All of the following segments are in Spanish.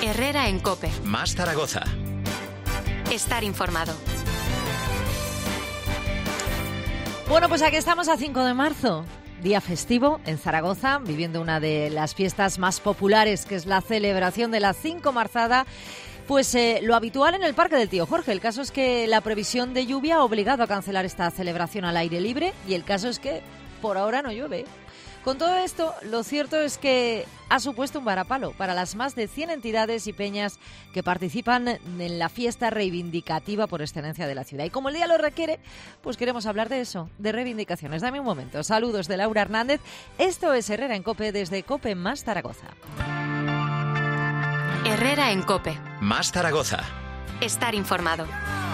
Herrera en COPE. Más Zaragoza. Estar informado. Bueno, pues aquí estamos a 5 de marzo, día festivo en Zaragoza, viviendo una de las fiestas más populares, que es la celebración de la Cinco Marzada. Pues lo habitual en el Parque del Tío Jorge. El caso es que la previsión de lluvia ha obligado a cancelar esta celebración al aire libre y el caso es que por ahora no llueve. Con todo esto, lo cierto es que ha supuesto un varapalo para las más de 100 entidades y peñas que participan en la fiesta reivindicativa por excelencia de la ciudad. Y como el día lo requiere, pues queremos hablar de eso, de reivindicaciones. Dame un momento. Saludos de Laura Hernández. Esto es Herrera en COPE desde COPE Más Zaragoza. Herrera en COPE. Más Zaragoza. Estar informado.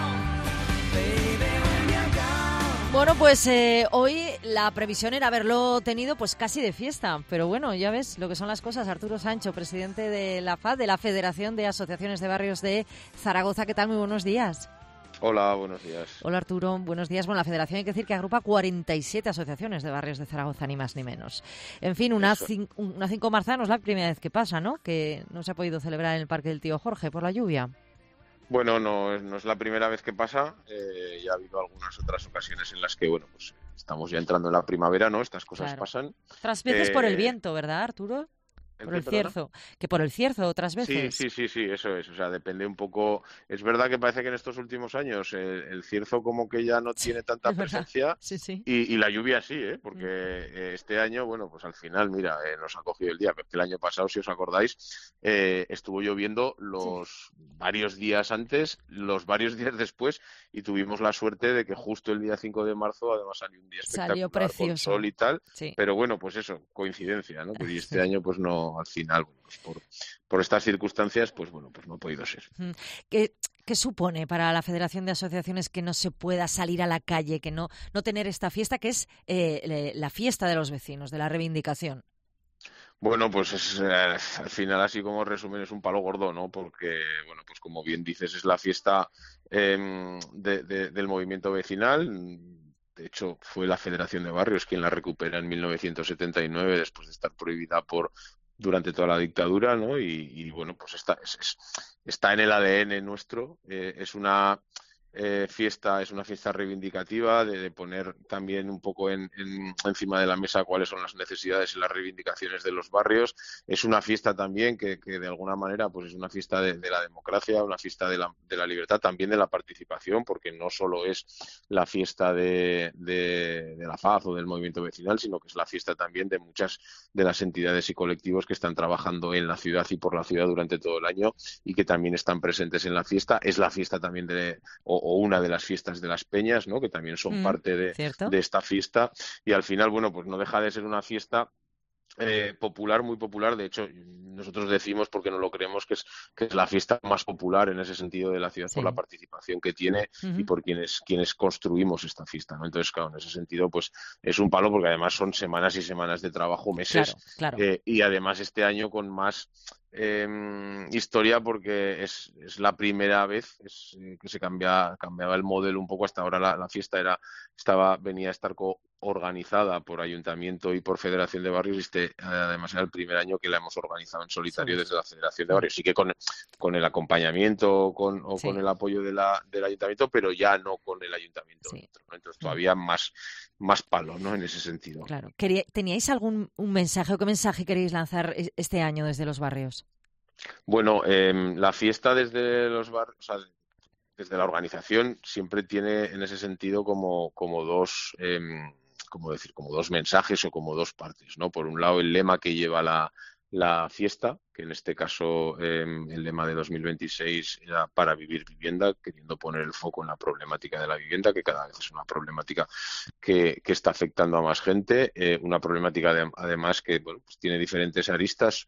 Bueno, pues hoy la previsión era haberlo tenido pues casi de fiesta, pero bueno, ya ves lo que son las cosas. Arturo Sancho, presidente de la FAD, de la Federación de Asociaciones de Barrios de Zaragoza. ¿Qué tal? Muy buenos días. Hola, buenos días. Hola Arturo, buenos días. Bueno, la Federación hay que decir que agrupa 47 asociaciones de barrios de Zaragoza, ni más ni menos. En fin, una Cinco Marzada no es la primera vez que pasa, ¿no? Que no se ha podido celebrar en el Parque del Tío Jorge por la lluvia. Bueno, no es la primera vez que pasa. Ya ha habido algunas otras ocasiones en las que, bueno, pues estamos ya entrando en la primavera, ¿no? Estas cosas pasan. Otras veces por el viento, ¿verdad, Arturo? Por el cierzo. Que por el cierzo otras veces. Sí, eso es. O sea, depende un poco. Es verdad que parece que en estos últimos años el cierzo como que ya no tiene tanta presencia. Sí. Y la lluvia sí, porque este año, bueno, pues al final, mira, nos ha cogido el día. Pero el año pasado, si os acordáis, estuvo lloviendo los varios días antes, los varios días después, y tuvimos la suerte de que justo el día 5 de marzo, además salió un día espectacular, salió precioso, con sol y tal. Sí. Pero bueno, pues eso, coincidencia, ¿no? Y este año, pues no, al final, bueno, pues por estas circunstancias, pues bueno, pues no ha podido ser. ¿Qué supone para la Federación de Asociaciones que no se pueda salir a la calle, que no tener esta fiesta, que es la fiesta de los vecinos, de la reivindicación? Bueno, pues es, al final, así como resumen, es un palo gordo, ¿no? Porque, bueno, pues como bien dices, es la fiesta del movimiento vecinal. De hecho, fue la Federación de Barrios quien la recupera en 1979, después de estar prohibida durante toda la dictadura, ¿no? Y bueno, pues está en el ADN nuestro. Es una fiesta reivindicativa de poner también un poco encima de la mesa cuáles son las necesidades y las reivindicaciones de los barrios. Es una fiesta también que de alguna manera pues es una fiesta de la democracia, una fiesta de la libertad, también de la participación, porque no solo es la fiesta de la FAZ o del movimiento vecinal, sino que es la fiesta también de muchas de las entidades y colectivos que están trabajando en la ciudad y por la ciudad durante todo el año y que también están presentes en la fiesta. Es la fiesta también o una de las fiestas de las peñas, ¿no? Que también son parte de esta fiesta. Y al final, bueno, pues no deja de ser una fiesta popular, muy popular. De hecho, nosotros decimos, porque no lo creemos, que es la fiesta más popular en ese sentido de la ciudad, por la participación que tiene y por quienes construimos esta fiesta, ¿no? Entonces, claro, en ese sentido, pues es un palo, porque además son semanas y semanas de trabajo, meses, claro. Y además este año con más historia, porque es la primera vez que se cambiaba el modelo un poco. Hasta ahora la fiesta venía a estar organizada por ayuntamiento y por Federación de Barrios, y además era el primer año que la hemos organizado en solitario desde la Federación de Barrios. Sí que con el acompañamiento con el apoyo del ayuntamiento, pero ya no con el ayuntamiento dentro, ¿no? Entonces todavía más palo, ¿no? En ese sentido. Claro. ¿Teníais un mensaje o qué mensaje queréis lanzar este año desde los barrios? Bueno, la fiesta desde los barrios, o sea, desde la organización, siempre tiene en ese sentido como dos, como dos mensajes o como dos partes, ¿no? Por un lado, el lema que lleva la fiesta, que en este caso el lema de 2026 era para vivir vivienda, queriendo poner el foco en la problemática de la vivienda, que cada vez es una problemática que está afectando a más gente, una problemática además que bueno, pues tiene diferentes aristas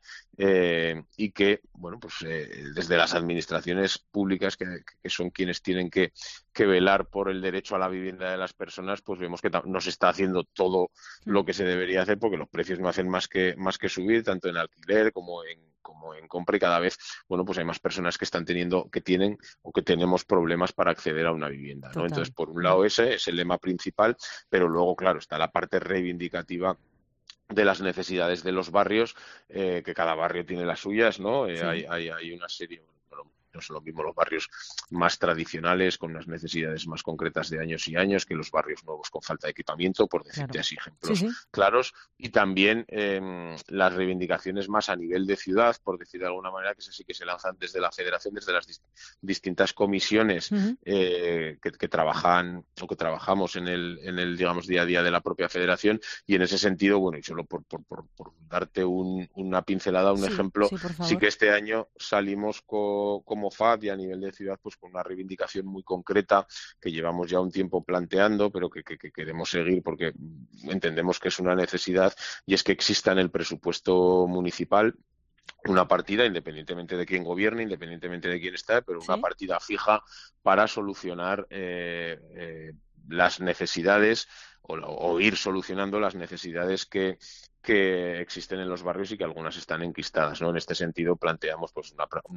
y que bueno, pues desde las administraciones públicas, que son quienes tienen que velar por el derecho a la vivienda de las personas, pues vemos que no se está haciendo todo lo que se debería hacer, porque los precios no hacen más que subir, tanto en alquiler como en compra, y cada vez, bueno, pues hay más personas que tienen o que tenemos problemas para acceder a una vivienda, ¿no? Entonces, por un lado ese es el lema principal, pero luego, claro, está la parte reivindicativa de las necesidades de los barrios, que cada barrio tiene las suyas, ¿no? Sí. Hay una serie, bueno, no son lo mismo los barrios más tradicionales, con unas necesidades más concretas de años y años, que los barrios nuevos con falta de equipamiento, por decirte Claro. así Sí, ejemplos sí. claros, y también las reivindicaciones más a nivel de ciudad, por decir de alguna manera, que sí que se lanzan desde la federación, desde las distintas comisiones Ujú. que trabajan o que trabajamos en el, digamos, día a día de la propia federación, y en ese sentido, bueno, y solo por darte una pincelada, un Sí, ejemplo, sí, por sí favor. que este año salimos como FAD y a nivel de ciudad pues con una reivindicación muy concreta que llevamos ya un tiempo planteando, pero que queremos seguir porque entendemos que es una necesidad, y es que exista en el presupuesto municipal una partida, independientemente de quién gobierne, independientemente de quién esté, pero una Sí. partida fija para solucionar las necesidades o ir solucionando las necesidades que existen en los barrios y que algunas están enquistadas, ¿no? En este sentido planteamos pues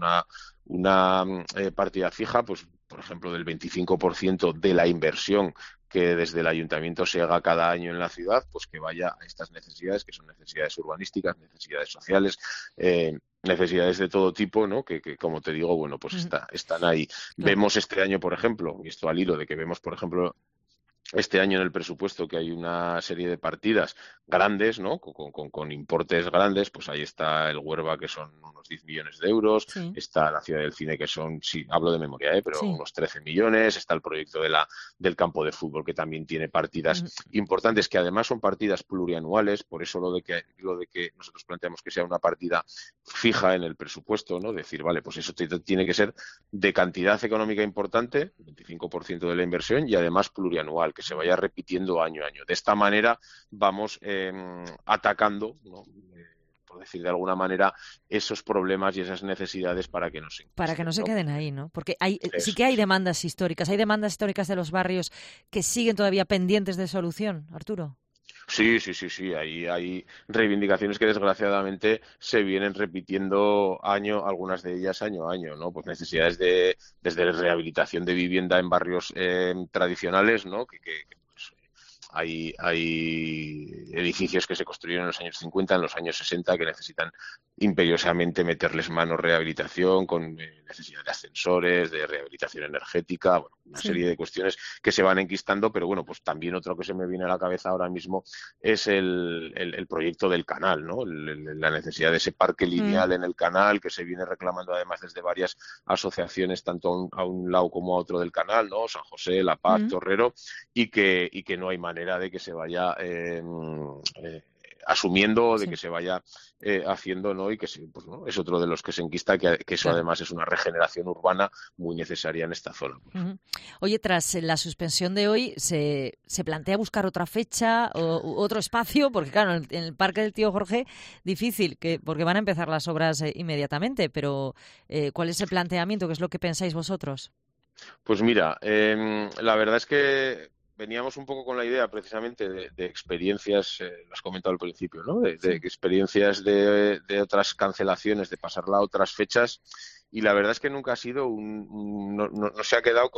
una partida fija, pues por ejemplo del 25% de la inversión que desde el ayuntamiento se haga cada año en la ciudad, pues que vaya a estas necesidades, que son necesidades urbanísticas, necesidades sociales, necesidades de todo tipo, ¿no? Que como te digo, bueno, pues Ujú. están ahí. Claro. Vemos este año, por ejemplo, y esto al hilo de que vemos, por ejemplo, este año en el presupuesto que hay una serie de partidas grandes, ¿no? Con importes grandes, pues ahí está el Huerva, que son unos 10 millones de euros, Sí, está la Ciudad del Cine, que son, sí, hablo de memoria, pero sí. unos 13 millones, está el proyecto del campo de fútbol, que también tiene partidas Ujú. importantes, que además son partidas plurianuales, por eso lo de que nosotros planteamos que sea una partida fija en el presupuesto, ¿no? Decir, vale, pues eso tiene que ser de cantidad económica importante, 25% de la inversión, y además plurianual, que se vaya repitiendo año a año. De esta manera vamos atacando, ¿no? Por decir de alguna manera, esos problemas y esas necesidades para que no se Para que no enquisten, se ¿no? queden ahí, ¿no? Porque sí Eso que hay es. demandas históricas de los barrios que siguen todavía pendientes de solución, Arturo. Sí, sí, sí, sí. Hay reivindicaciones que desgraciadamente se vienen repitiendo algunas de ellas año a año, ¿no? Pues necesidades desde rehabilitación de vivienda en barrios tradicionales, ¿no? Pues, hay edificios que se construyeron en los años 50, en los años 60, que necesitan imperiosamente meterles mano rehabilitación, con necesidad de ascensores, de rehabilitación energética, bueno, una Sí. serie de cuestiones que se van enquistando, pero bueno, pues también otro que se me viene a la cabeza ahora mismo es el proyecto del canal, ¿no? La necesidad de ese parque Mm. lineal en el canal, que se viene reclamando además desde varias asociaciones, tanto a un lado como a otro del canal, ¿no? San José, La Paz, Mm. Torrero, y que no hay manera de que se vaya asumiendo, de Sí. que se vaya haciendo, ¿no? Y que pues, ¿no? Es otro de los que se enquista, que eso Claro. además es una regeneración urbana muy necesaria en esta zona. Ujú. Oye, tras la suspensión de hoy, ¿se plantea buscar otra fecha o otro espacio? Porque claro, en el Parque del Tío Jorge, difícil, porque van a empezar las obras inmediatamente, pero ¿cuál es el planteamiento? ¿Qué es lo que pensáis vosotros? Pues mira, la verdad es que veníamos un poco con la idea precisamente de experiencias, lo has comentado al principio, ¿no? De Sí. experiencias de otras cancelaciones, de pasarla a otras fechas, y la verdad es que nunca ha sido no se ha quedado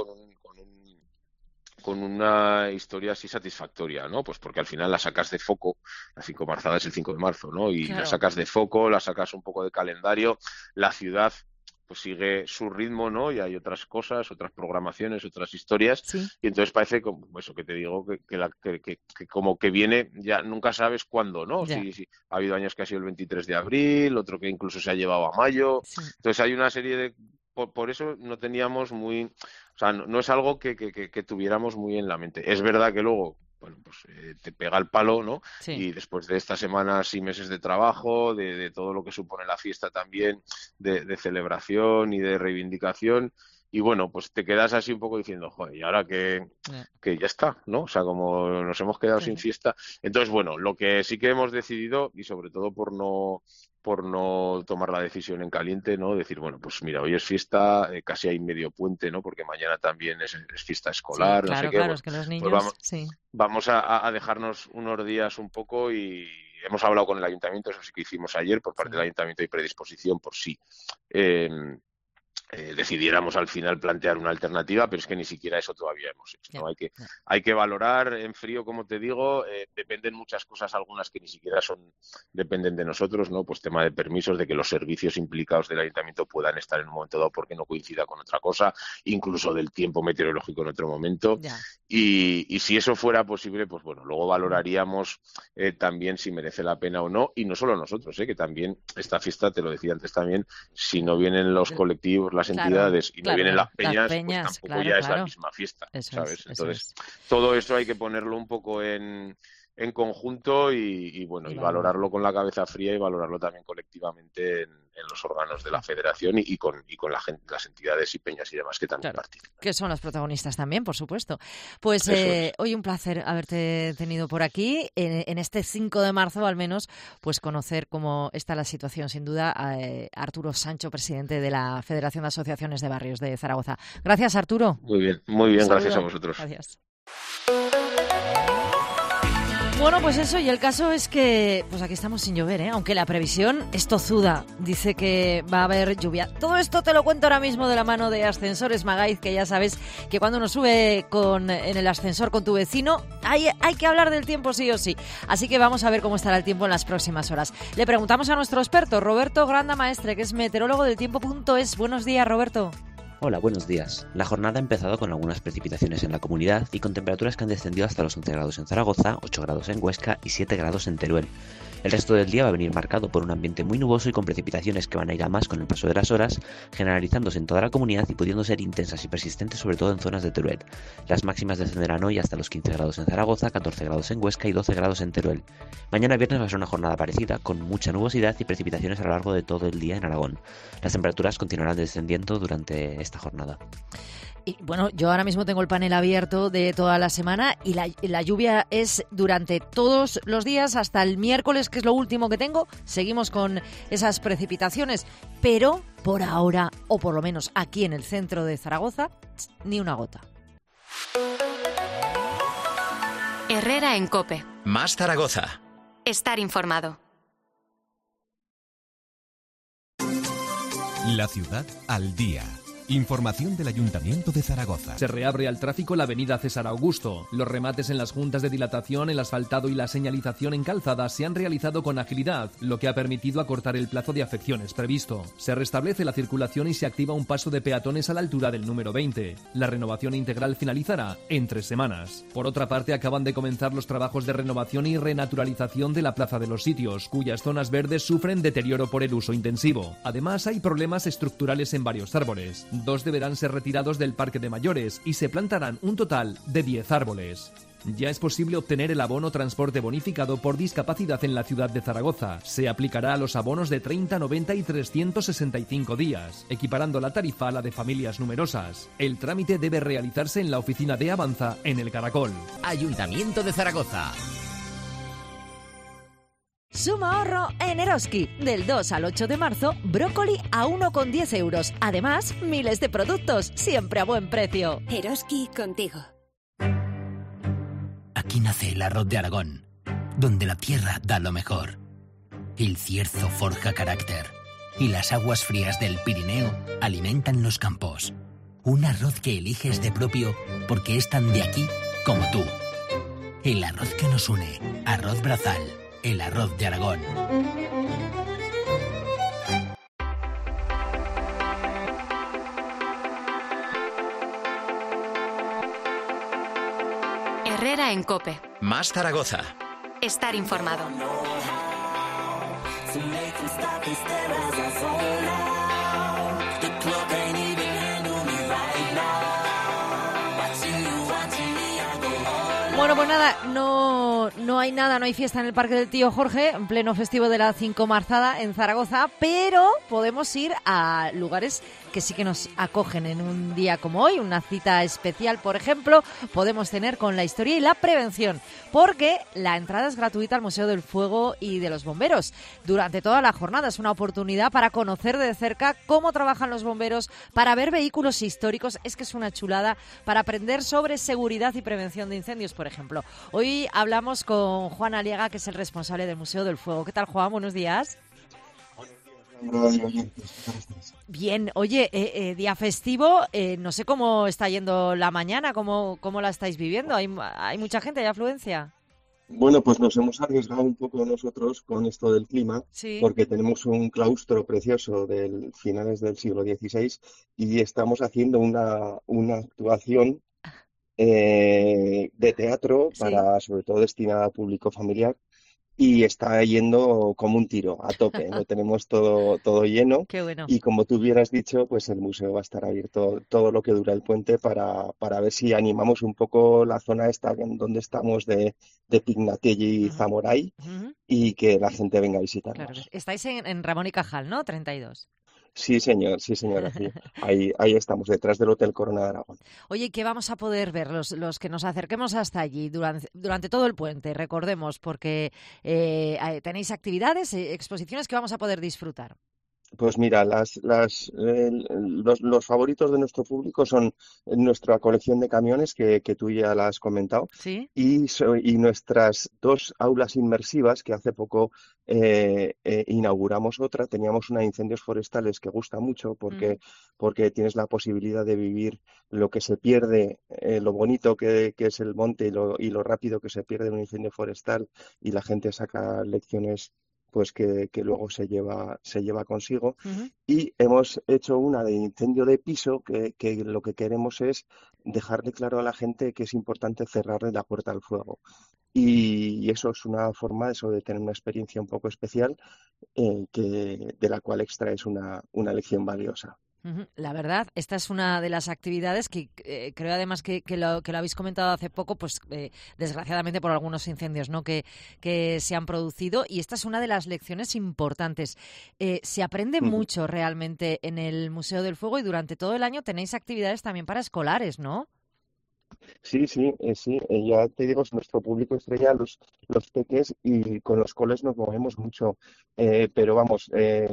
con una historia así satisfactoria, ¿no? Pues porque al final la sacas de foco, la 5 marzada es el 5 de marzo, ¿no? Y la Claro. sacas de foco, la sacas un poco de calendario, la ciudad pues sigue su ritmo, ¿no? Y hay otras cosas, otras programaciones, otras historias, Sí. y entonces parece como eso que te digo, que como que viene, ya nunca sabes cuándo, ¿no? Ya. Si ha habido años que ha sido el 23 de abril, otro que incluso se ha llevado a mayo, Sí. entonces hay una serie de... Por eso no teníamos muy... O sea, no es algo que tuviéramos muy en la mente. Es verdad que luego, bueno, pues te pega el palo, ¿no? Sí. Y después de estas semanas y meses de trabajo, de todo lo que supone la fiesta también, de celebración y de reivindicación, y bueno, pues te quedas así un poco diciendo, joder, y ahora Ya. que ya está, ¿no? O sea, como nos hemos quedado sin Claro. fiesta. Entonces, bueno, lo que sí que hemos decidido, y sobre todo por no tomar la decisión en caliente, ¿no? Decir, bueno, pues mira, hoy es fiesta, casi hay medio puente, ¿no? Porque mañana también es fiesta Sí, escolar, no sé claro, qué. claro, Bueno, es que los pues niños, sí. vamos a dejarnos unos días un poco, y hemos hablado con el ayuntamiento, eso sí que hicimos ayer, por parte Sí. del ayuntamiento hay predisposición por sí. Eh, decidiéramos al final plantear una alternativa, pero es que ni siquiera eso todavía hemos hecho, ¿no? Hay que valorar en frío, como te digo, dependen muchas cosas, algunas que ni siquiera dependen de nosotros, ¿no? Pues tema de permisos, de que los servicios implicados del ayuntamiento puedan estar en un momento dado porque no coincida con otra cosa, incluso del tiempo meteorológico en otro momento. Y si eso fuera posible, pues bueno, luego valoraríamos también si merece la pena o no, y no solo nosotros, que también esta fiesta, te lo decía antes también, si no vienen los colectivos, las entidades y no vienen las peñas, pues tampoco ya es la misma fiesta, ¿sabes? Entonces, todo eso hay que ponerlo un poco en conjunto y valorarlo con la cabeza fría y valorarlo también colectivamente en los órganos de la federación y con la gente, las entidades y peñas y demás que también participan. Que son los protagonistas también, por supuesto. Pues hoy un placer haberte tenido por aquí. En este 5 de marzo, al menos, pues conocer cómo está la situación, sin duda. Arturo Sancho, presidente de la Federación de Asociaciones de Barrios de Zaragoza. Gracias, Arturo. Muy bien, gracias a vosotros. Gracias. Bueno, pues eso, y el caso es que pues aquí estamos sin llover, aunque la previsión es tozuda. Dice que va a haber lluvia. Todo esto te lo cuento ahora mismo de la mano de Ascensores Magaiz, que ya sabes que cuando uno sube en el ascensor con tu vecino, hay que hablar del tiempo sí o sí. Así que vamos a ver cómo estará el tiempo en las próximas horas. Le preguntamos a nuestro experto, Roberto Granda Maestre, que es meteorólogo del tiempo.es. Buenos días, Roberto. Hola, buenos días. La jornada ha empezado con algunas precipitaciones en la comunidad y con temperaturas que han descendido hasta los 11 grados en Zaragoza, 8 grados en Huesca y 7 grados en Teruel. El resto del día va a venir marcado por un ambiente muy nuboso y con precipitaciones que van a ir a más con el paso de las horas, generalizándose en toda la comunidad y pudiendo ser intensas y persistentes sobre todo en zonas de Teruel. Las máximas descenderán hoy hasta los 15 grados en Zaragoza, 14 grados en Huesca y 12 grados en Teruel. Mañana viernes va a ser una jornada parecida, con mucha nubosidad y precipitaciones a lo largo de todo el día en Aragón. Las temperaturas continuarán descendiendo durante esta jornada. Y bueno, yo ahora mismo tengo el panel abierto de toda la semana y la lluvia es durante todos los días hasta el miércoles, que es lo último que tengo. Seguimos con esas precipitaciones, pero por ahora, o por lo menos aquí en el centro de Zaragoza, ni una gota. Herrera en COPE. Más Zaragoza. Estar informado. La ciudad al día. Información del Ayuntamiento de Zaragoza. Se reabre al tráfico la avenida César Augusto. Los remates en las juntas de dilatación, el asfaltado y la señalización en calzadas se han realizado con agilidad, lo que ha permitido acortar el plazo de afecciones previsto. Se restablece la circulación y se activa un paso de peatones a la altura del número 20. La renovación integral finalizará en 3 semanas. Por otra parte, acaban de comenzar los trabajos de renovación y renaturalización de la Plaza de los Sitios, cuyas zonas verdes sufren deterioro por el uso intensivo. Además, hay problemas estructurales en varios árboles. 2 deberán ser retirados del parque de mayores y se plantarán un total de 10 árboles. Ya es posible obtener el abono transporte bonificado por discapacidad en la ciudad de Zaragoza. Se aplicará a los abonos de 30, 90 y 365 días, equiparando la tarifa a la de familias numerosas. El trámite debe realizarse en la oficina de Avanza en el Caracol. Ayuntamiento de Zaragoza. Suma ahorro en Eroski. Del 2 al 8 de marzo, brócoli a 1,10 euros. Además, miles de productos, siempre a buen precio. Eroski contigo. Aquí nace el arroz de Aragón, donde la tierra da lo mejor. El Cierzo forja carácter y las aguas frías del Pirineo alimentan los campos. Un arroz que eliges de propio porque es tan de aquí como tú. El arroz que nos une, Arroz Brazal. El arroz de Aragón. Herrera en COPE. Más Zaragoza. Estar informado. Bueno, pues nada, no hay fiesta en el Parque del Tío Jorge, en pleno festivo de la 5 Marzada en Zaragoza, pero podemos ir a lugares que sí que nos acogen en un día como hoy, una cita especial, por ejemplo, podemos tener con la historia y la prevención, porque la entrada es gratuita al Museo del Fuego y de los Bomberos. Durante toda la jornada es una oportunidad para conocer de cerca cómo trabajan los bomberos, para ver vehículos históricos, es que es una chulada, para aprender sobre seguridad y prevención de incendios, por ejemplo. Hoy hablamos con Juan Aliaga, que es el responsable del Museo del Fuego. ¿Qué tal, Juan? Buenos días. Radio oyentes, ¿qué tal estáis? Bien, oye, día festivo, no sé cómo está yendo la mañana, cómo la estáis viviendo. ¿Hay mucha gente, hay afluencia? Bueno, pues nos hemos arriesgado un poco nosotros con esto del clima, Sí. porque tenemos un claustro precioso del finales del siglo XVI y estamos haciendo una actuación de teatro Sí, para, sobre todo, destinada a público familiar. Y está yendo como un tiro, a tope. Lo tenemos todo lleno. qué bueno. Y como tú hubieras dicho, pues el museo va a estar abierto todo lo que dura el puente para ver si animamos un poco la zona esta en donde estamos de Pignatelli y Ujú, Zamoray ujú. y que la gente venga a Claro que sí. visitarnos. Estáis en Ramón y Cajal, ¿no? 32. Sí, señora, sí. Ahí estamos, detrás del Hotel Corona de Aragón. Oye, ¿qué vamos a poder ver los que nos acerquemos hasta allí durante todo el puente? Recordemos, porque tenéis actividades, exposiciones que vamos a poder disfrutar. Pues mira, los favoritos de nuestro público son nuestra colección de camiones, que tú ya la has comentado, ¿Sí? y nuestras dos aulas inmersivas, que hace poco inauguramos otra. Teníamos una de incendios forestales que gusta mucho Mm, porque tienes la posibilidad de vivir lo que se pierde, lo bonito que es el monte y lo rápido que se pierde un incendio forestal, y la gente saca lecciones pues que luego se lleva consigo. ujú. Y hemos hecho una de incendio de piso que lo que queremos es dejarle claro a la gente que es importante cerrarle la puerta al fuego. Y eso es una forma eso de tener una experiencia un poco especial, de la cual extraes una lección valiosa. Ujú. La verdad, esta es una de las actividades que creo además que lo habéis comentado hace poco, pues desgraciadamente por algunos incendios, ¿no? que se han producido, y esta es una de las lecciones importantes. Se aprende mucho realmente en el Museo del Fuego y durante todo el año tenéis actividades también para escolares, ¿no? Sí, ya te digo, es nuestro público estrella, los peques, y con los coles nos movemos mucho. Pero vamos,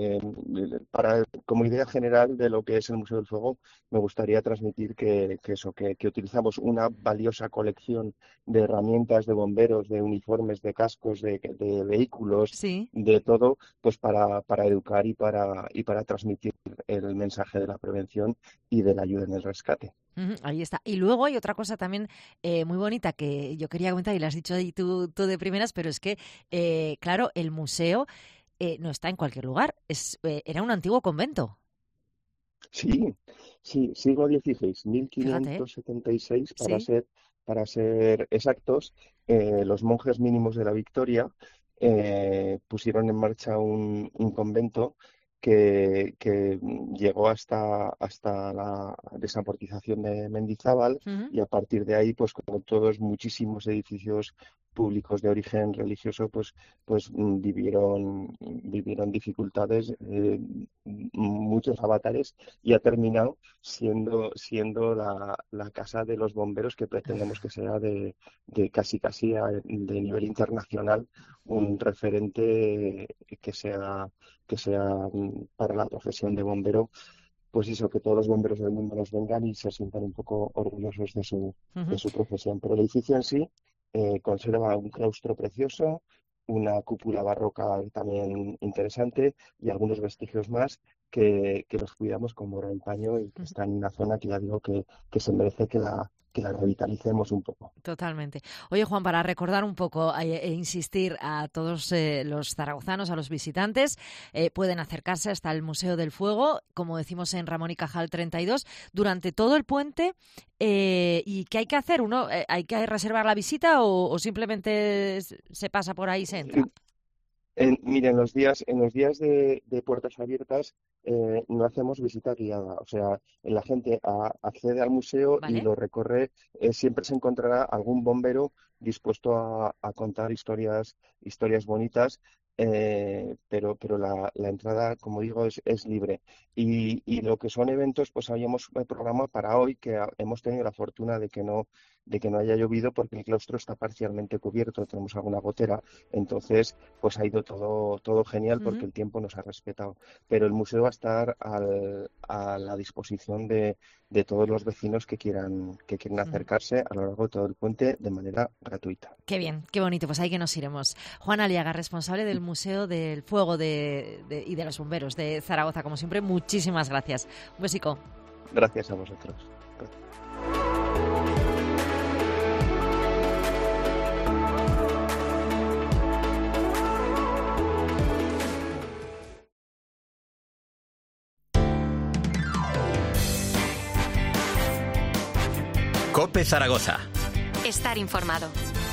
como idea general de lo que es el Museo del Fuego, me gustaría transmitir que utilizamos una valiosa colección de herramientas de bomberos, de uniformes, de cascos, de vehículos, Sí. de todo, pues para educar y para transmitir el mensaje de la prevención y de la ayuda en el rescate. Ujú, ahí está. Y luego hay otra cosa también muy bonita que yo quería comentar y lo has dicho ahí tú de primeras, pero es que, claro, el museo no está en cualquier lugar. Era un antiguo convento. Sí, sí, siglo XVI, Fíjate, ¿eh? 1576 Sí. para ser exactos. Los monjes mínimos de la Victoria pusieron en marcha un convento que llegó hasta la desamortización de Mendizábal, Ujú, y a partir de ahí, pues como todos muchísimos edificios públicos de origen religioso, pues vivieron dificultades, muchos avatares, y ha terminado siendo la casa de los bomberos, que pretendemos que sea de de nivel internacional, un referente que sea para la profesión de bombero, pues eso, que todos los bomberos del mundo nos vengan y se sientan un poco orgullosos de su, ujú. de su profesión. Pero el edificio en sí conserva un claustro precioso, una cúpula barroca también interesante, y algunos vestigios más que los cuidamos como oro en paño, y que están en una zona que ya digo que se merece que la revitalicemos un poco. Totalmente. Oye, Juan, para recordar un poco e insistir a todos los zaragozanos, a los visitantes, pueden acercarse hasta el Museo del Fuego, como decimos en Ramón y Cajal 32, durante todo el puente. ¿Y qué hay que hacer? ¿Hay que reservar la visita o simplemente se pasa por ahí y se entra? Mira, en los días de puertas abiertas no hacemos visita guiada. O sea, la gente accede al museo y ¿Vale? lo recorre. Siempre se encontrará algún bombero dispuesto a contar historias bonitas, pero la entrada, como digo, es libre. Y lo que son eventos, pues habíamos programado para hoy, que hemos tenido la fortuna de que que no haya llovido porque el claustro está parcialmente cubierto, tenemos alguna gotera, entonces pues ha ido todo genial porque el tiempo nos ha respetado. Pero el museo va a estar a la disposición de todos los vecinos que quieran acercarse a lo largo de todo el puente de manera gratuita. Qué bien, qué bonito, pues ahí que nos iremos. Juan Aliaga, responsable del Museo del Fuego y de los Bomberos de Zaragoza, como siempre, muchísimas gracias. Un besico. Gracias a vosotros. COPE Zaragoza. Estar informado.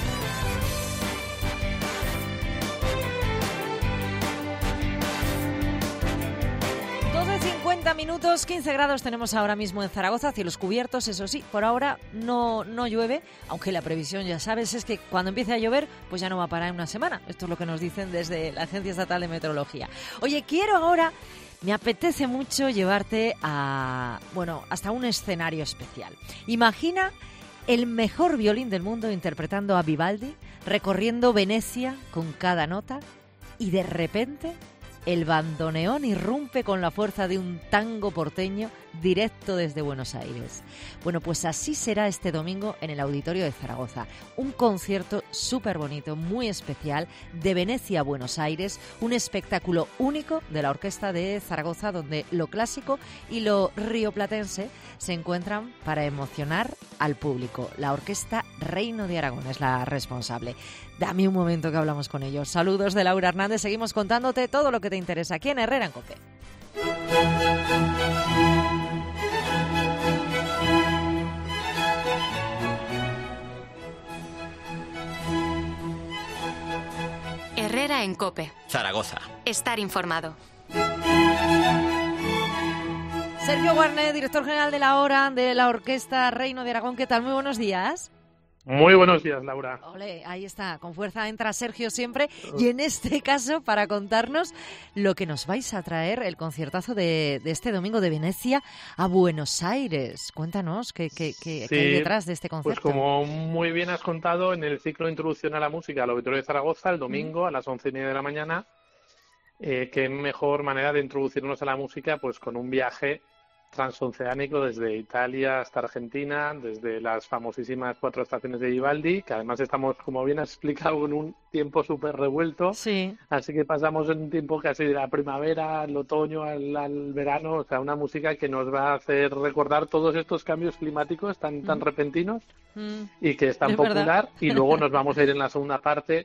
Minutos, 15 grados tenemos ahora mismo en Zaragoza, cielos cubiertos, eso sí, por ahora no llueve, aunque la previsión, ya sabes, es que cuando empiece a llover, pues ya no va a parar en una semana. Esto es lo que nos dicen desde la Agencia Estatal de Meteorología. Oye, me apetece mucho llevarte hasta un escenario especial. Imagina el mejor violín del mundo interpretando a Vivaldi, recorriendo Venecia con cada nota, y de repente el bandoneón irrumpe con la fuerza de un tango porteño directo desde Buenos Aires. Bueno, pues así será este domingo en el Auditorio de Zaragoza. Un concierto súper bonito, muy especial, de Venecia a Buenos Aires, un espectáculo único de la Orquesta de Zaragoza, donde lo clásico y lo rioplatense se encuentran para emocionar al público. La Orquesta Reino de Aragón es la responsable. Dame un momento que hablamos con ellos. Saludos de Laura Hernández. Seguimos contándote todo lo que te interesa aquí en Herrera en COPE. Herrera en COPE. Zaragoza. Estar informado. Sergio Guarnet, director general de la ORA, de la Orquesta Reino de Aragón. ¿Qué tal? Muy buenos días. Muy buenos días, Laura. Ole, ahí está, con fuerza entra Sergio siempre, y en este caso para contarnos lo que nos vais a traer, el conciertazo de este domingo de Venecia a Buenos Aires. Cuéntanos qué hay detrás de este concierto. Pues como muy bien has contado, en el ciclo de introducción a la música al Auditorio de Zaragoza, el domingo a las 11:30 de la mañana, qué mejor manera de introducirnos a la música pues con un viaje transoceánico desde Italia hasta Argentina, desde las famosísimas 4 estaciones de Vivaldi, que además estamos, como bien has explicado, en un tiempo súper revuelto. Sí. Así que pasamos en un tiempo casi de la primavera, al otoño, al verano, o sea, una música que nos va a hacer recordar todos estos cambios climáticos tan repentinos y que es tan popular. Verdad. Y luego nos vamos a ir en la segunda parte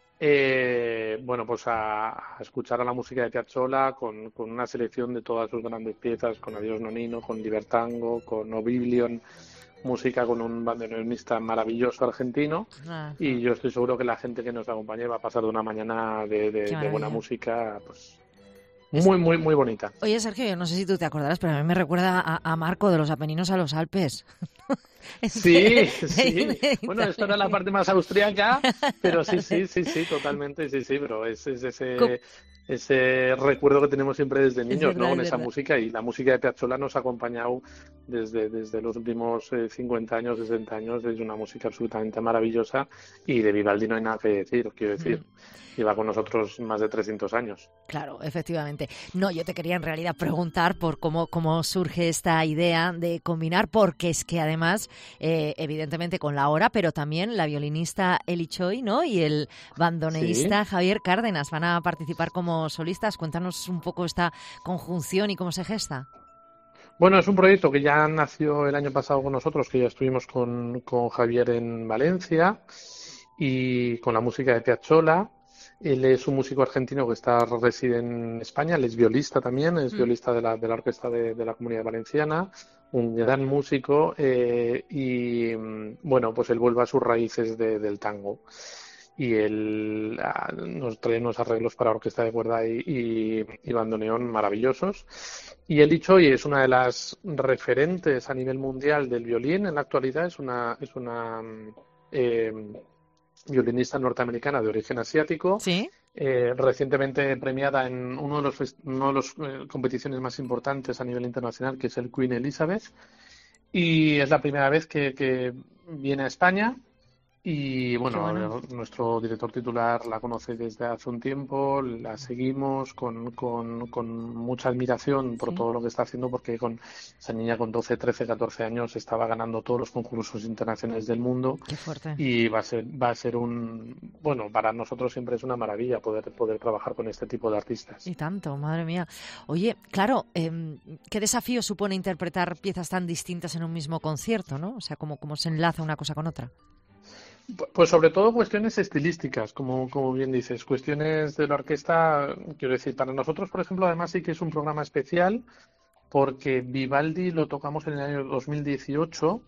pues a escuchar a la música de Piazzolla con una selección de todas sus grandes piezas, con Adiós Nonino, con Libertango, con Oblivion, música con un bandoneonista maravilloso argentino. Y yo estoy seguro que la gente que nos acompañe va a pasar de una mañana de buena música, pues muy, muy, muy bonita. Oye, Sergio, yo no sé si tú te acordarás, pero a mí me recuerda a Marco, de los Apeninos a los Alpes. Sí. Bueno, esto era la parte más austríaca, pero sí, totalmente, sí, pero es ese recuerdo que tenemos siempre desde niños, ¿no? Con esa música, y la música de Piazzolla nos ha acompañado desde los últimos 50 años, 60 años, es una música absolutamente maravillosa, y de Vivaldi no hay nada que decir, quiero decir. Lleva con nosotros más de 300 años. Claro, efectivamente. No, yo te quería en realidad preguntar por cómo surge esta idea de combinar, porque es que además, evidentemente con la ORA, pero también la violinista Eli Choi, ¿no? Y el bandoneísta Javier Cárdenas van a participar como solistas. Cuéntanos un poco esta conjunción y cómo se gesta. Bueno, es un proyecto que ya nació el año pasado con nosotros, que ya estuvimos con Javier en Valencia, y con la música de Piazzolla. Él es un músico argentino que reside en España, él es violista también, es violista de la orquesta de la Comunidad Valenciana, un gran músico, y bueno, pues él vuelve a sus raíces del tango, y él nos trae unos arreglos para orquesta de cuerda y bandoneón maravillosos. Y Eli Choi es una de las referentes a nivel mundial del violín en la actualidad, es una violinista norteamericana de origen asiático, ¿sí? Recientemente premiada en uno de los competiciones más importantes a nivel internacional, que es el Queen Elizabeth, y es la primera vez que viene a España. Y bueno, nuestro director titular la conoce desde hace un tiempo, la seguimos con mucha admiración por todo lo que está haciendo, porque con esa niña con 12, 13, 14 años estaba ganando todos los concursos internacionales del mundo. Qué fuerte. Y va a ser para nosotros siempre es una maravilla poder trabajar con este tipo de artistas. Y tanto, madre mía. Oye, claro, ¿qué desafío supone interpretar piezas tan distintas en un mismo concierto, ¿no? O sea, ¿cómo se enlaza una cosa con otra? Pues sobre todo cuestiones estilísticas, como bien dices, cuestiones de la orquesta. Quiero decir, para nosotros, por ejemplo, además sí que es un programa especial, porque Vivaldi lo tocamos en el año 2018,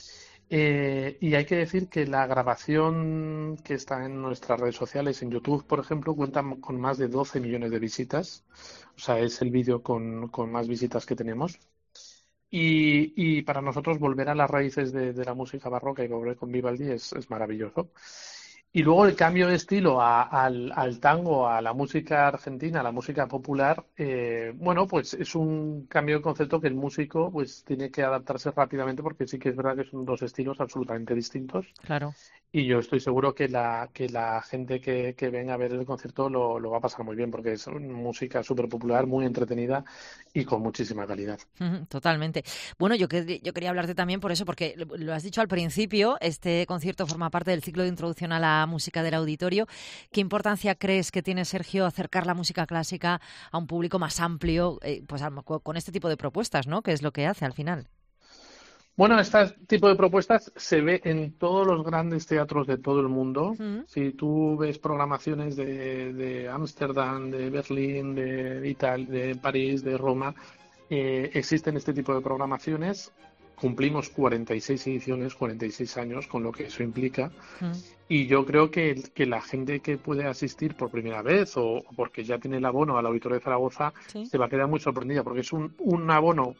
y hay que decir que la grabación que está en nuestras redes sociales, en YouTube, por ejemplo, cuenta con más de 12 millones de visitas. O sea, es el vídeo con más visitas que tenemos. Y para nosotros volver a las raíces de la música barroca y volver con Vivaldi es maravilloso. Y luego el cambio de estilo al tango, a la música argentina, a la música popular, pues es un cambio de concepto que el músico pues tiene que adaptarse rápidamente, porque sí que es verdad que son dos estilos absolutamente distintos. Claro. Y yo estoy seguro que la gente que venga a ver el concierto lo va a pasar muy bien, porque es música súper popular, muy entretenida y con muchísima calidad. Totalmente. Bueno, yo quería hablarte también por eso, porque lo has dicho al principio, este concierto forma parte del ciclo de introducción a la música del auditorio. ¿Qué importancia crees que tiene, Sergio, acercar la música clásica a un público más amplio, con este tipo de propuestas, ¿no? Que es lo que hace al final. Bueno, este tipo de propuestas se ve en todos los grandes teatros de todo el mundo. Si tú ves programaciones de Ámsterdam, de Berlín, de Italia, de París, de Roma, existen este tipo de programaciones. Cumplimos 46 ediciones, 46 años, con lo que eso implica. Y yo creo que la gente que puede asistir por primera vez o porque ya tiene el abono al Auditorio de Zaragoza se va a quedar muy sorprendida, porque es un abono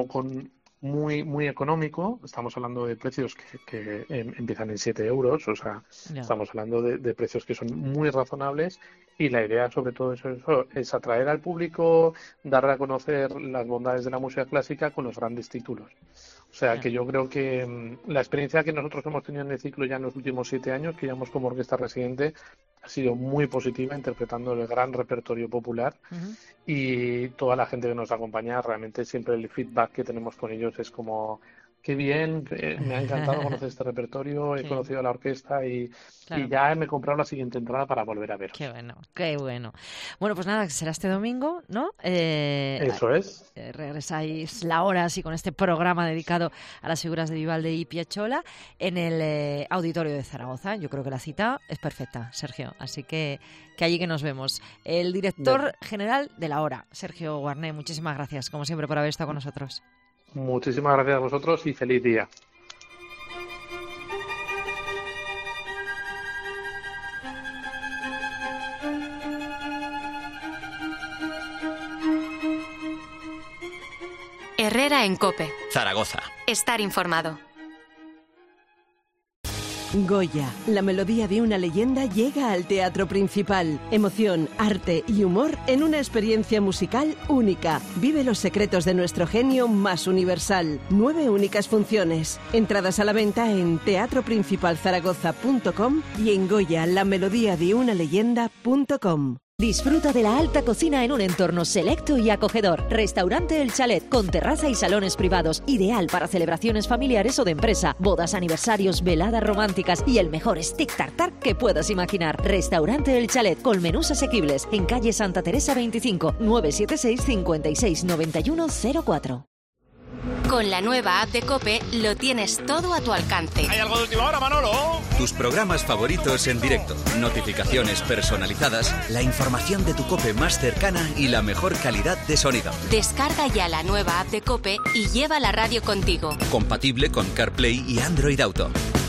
muy muy económico. Estamos hablando de precios que empiezan en 7 euros, o sea, estamos hablando de precios que son muy razonables, y la idea sobre todo eso es atraer al público, darle a conocer las bondades de la música clásica con los grandes títulos. O sea, que yo creo que la experiencia que nosotros hemos tenido en el ciclo ya en los últimos 7 años, que llevamos como orquesta residente, ha sido muy positiva, interpretando el gran repertorio popular. Y toda la gente que nos acompaña, realmente siempre el feedback que tenemos con ellos es como: qué bien, me ha encantado conocer este repertorio, he conocido a la orquesta y ya me he comprado la siguiente entrada para volver a veros. Qué bueno, qué bueno. Bueno, pues nada, será este domingo, ¿no? Eso es. Regresáis la hora así con este programa dedicado a las figuras de Vivaldi y Piazzolla en el Auditorio de Zaragoza. Yo creo que la cita es perfecta, Sergio, así que allí que nos vemos. El director general de la hora, Sergio Guarné, muchísimas gracias, como siempre, por haber estado con nosotros. Muchísimas gracias a vosotros y feliz día. Herrera en COPE. Zaragoza. Estar informado. Goya, la melodía de una leyenda, llega al Teatro Principal. Emoción, arte y humor en una experiencia musical única. Vive los secretos de nuestro genio más universal. 9 únicas funciones. Entradas a la venta en teatroprincipalzaragoza.com y en goyalamelodiadeunaleyenda.com. Disfruta de la alta cocina en un entorno selecto y acogedor. Restaurante El Chalet, con terraza y salones privados, ideal para celebraciones familiares o de empresa, bodas, aniversarios, veladas románticas y el mejor stick tartar que puedas imaginar. Restaurante El Chalet, con menús asequibles, en calle Santa Teresa 25, 976 56 91 04. Con la nueva app de COPE lo tienes todo a tu alcance. ¿Hay algo de última hora, Manolo? Tus programas favoritos en directo, notificaciones personalizadas, la información de tu COPE más cercana y la mejor calidad de sonido. Descarga ya la nueva app de COPE y lleva la radio contigo. Compatible con CarPlay y Android Auto.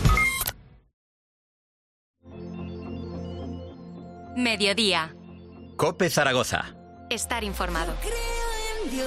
Mediodía. COPE Zaragoza. Estar informado. Creo en Dios.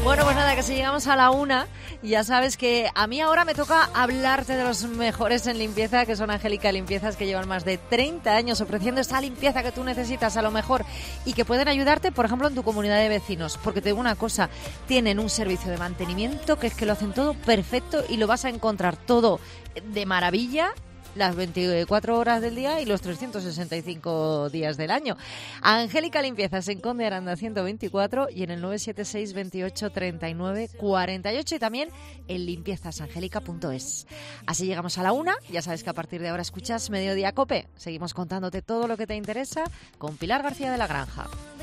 Bueno, pues nada, que si llegamos a la 1, ya sabes que a mí ahora me toca hablarte de los mejores en limpieza, que son Angélica Limpiezas, que llevan más de 30 años ofreciendo esta limpieza que tú necesitas a lo mejor y que pueden ayudarte, por ejemplo, en tu comunidad de vecinos. Porque te digo una cosa, tienen un servicio de mantenimiento que es que lo hacen todo perfecto y lo vas a encontrar todo de maravilla las 24 horas del día y los 365 días del año. Angélica Limpiezas en Conde Aranda 124 y en el 976 28 39 48 y también en limpiezasangélica.es. Así llegamos a la 1. Ya sabes que a partir de ahora escuchas Mediodía Cope. Seguimos contándote todo lo que te interesa con Pilar García de la Granja.